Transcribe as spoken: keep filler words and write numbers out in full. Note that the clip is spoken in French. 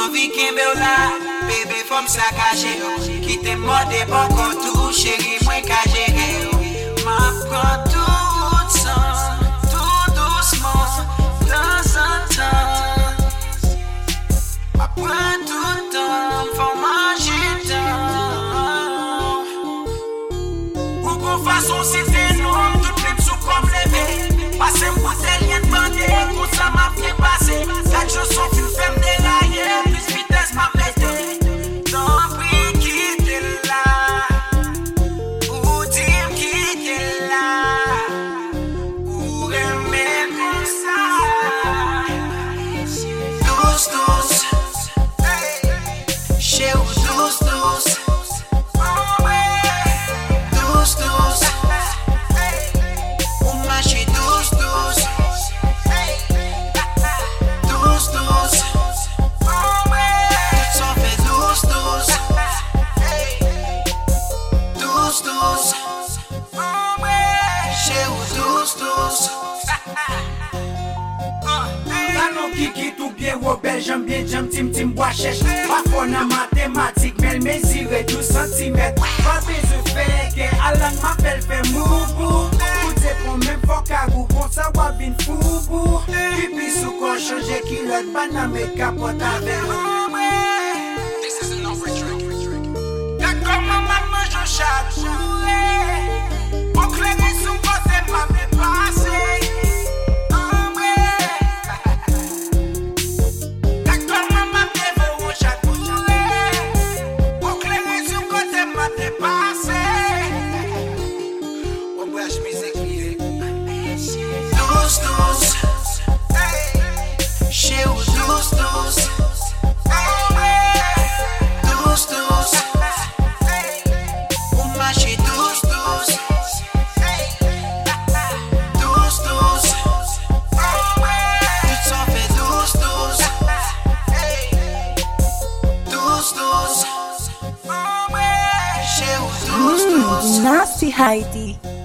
Envie kembe ou la, bébé fòm sa ka jere. Ki te morde bon kontou, chéri mwen ka jere. Ma prend tout sans, tout doucement, dans un temps. Ma prend tout temps, faut manger temps. Ou qu'on façon si t'es non, tout les sous comme levé. Passez m'bouteille, rien de bandé, tout ça m'a fait passer. Quatre jours sont une femme déraillée, plus vitesse m'a pété. Tant pis quitte là, ou dire quitte là, ou aimer comme ça. Douce, douce, chez ou douce, douce. Douce, douce, ou marcher douce, douce. Douce, douce, tout s'en fait douce, douce. Douce, douce, chez ou douce, douce. Tanon kiki tout bien rebelle, j'aime bien j'aime tim tim bois chèche. Parfois en mathématiques, mais elle mesure douze centimètres. Pas besoin de faire que Alan m'appelle fait moubou. Tout est pour même faut qu'agou, pour ça wa bin foubou. Pipi sous quoi changer kilote, banane et capote avec. This is an overtrack. D'accord, maman, je chaque jour. Pour clairer sous côté, m'a fait passer. D'accord, maman, bienvenue chaque jour. Pour clairer sous côté, m'a fait passer. On bouge musique liée. Douce, douce, chez ou douce, douce. Douce, douce, ou marcher douce, douce. Douce, douce, tout s'en fait douce, douce. Douce, douce, chez ou douce, douce. Nasty Heidi.